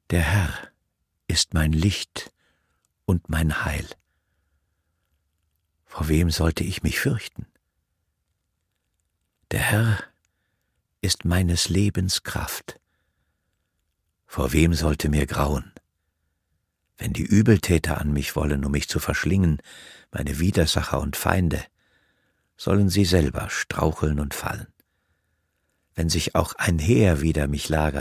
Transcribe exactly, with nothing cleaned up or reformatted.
Der Herr ist mein Licht und mein Heil. Vor wem sollte ich mich fürchten? Der Herr ist meines Lebens Kraft. Vor wem sollte mir grauen? Wenn die Übeltäter an mich wollen, um mich zu verschlingen, meine Widersacher und Feinde, sollen sie selber straucheln und fallen. Wenn sich auch ein Heer wider mich lagert,